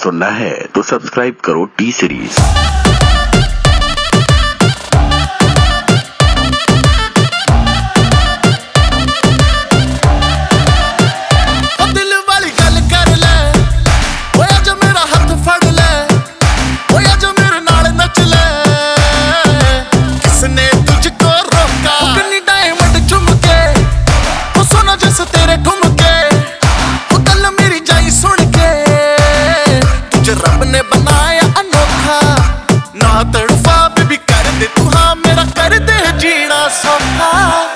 सुनना है तो सब्सक्राइब करो टी सीरीज। रब ने बनाया अनोखा ना तड़फा बेबी कर दे तू हाँ मेरा कर दे जीना सौखा।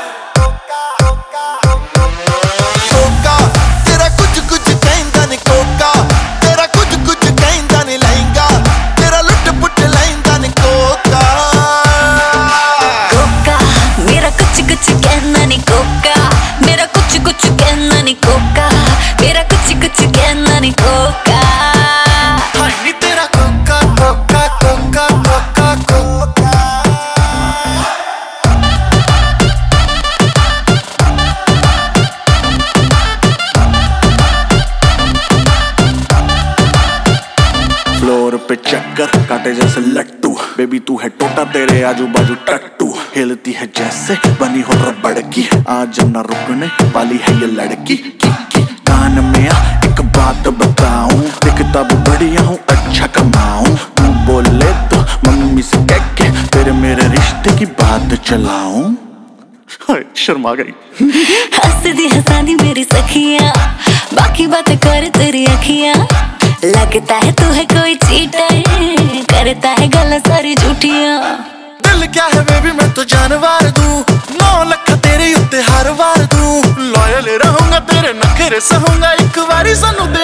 कोका तेरा कुछ कुछ कहंदा ने कोका तेरा कुछ कुछ कहंदा ने लहंगा तेरा लुट पुट लहंदा ने कोका। कोका मेरा कुछ कुछ कहना नहीं कोका मेरा कुछ कुछ कहना नहीं कोका मेरा कुछ कुछ कहना नहीं कोका। फ्लोर पे चक्कर काटे जैसे लट्टू बेबी तू है टोटा तेरे आजू बाजू टट्टू हिलती है जैसे बनी हो रबड़ की आज न रुकने वाली है ये लड़की की कान में आ एक बात बताऊं दिखता भी बढ़िया हूँ अच्छा कमाऊं तू बोले तो मम्मी से कह के तेरे मेरे रिश्ते की बात चलाऊं। शर्मा गई हंसदी हंसादी मेरी सखियां बाकी बातें कर तेरी अखियां लगता है तू है कोई चीटर करता है गल्ला सारी झूठियां। दिल क्या है बेबी मैं तो जानवर दूं 9 लाख तेरे उत्ते हर वार दूं लॉयल रहूंगा तेरे नखरे सहूंगा एक बारी सानू